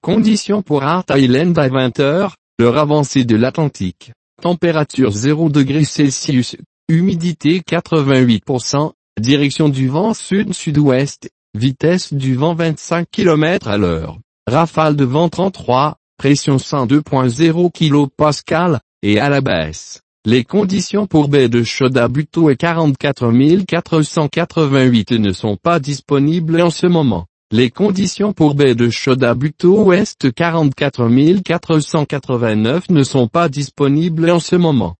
Conditions pour Art Island à 20h, l'heure avancée de l'Atlantique. Température 0 degrés Celsius, humidité 88%, direction du vent sud-sud-ouest, vitesse du vent 25 km à l'heure, rafale de vent 33, pression 102.0 kPa, et à la baisse. Les conditions pour baie de Chauda-Buteau et 44 488 ne sont pas disponibles en ce moment. Les conditions pour baie de Chauda-Buteau ouest 44 489 ne sont pas disponibles en ce moment.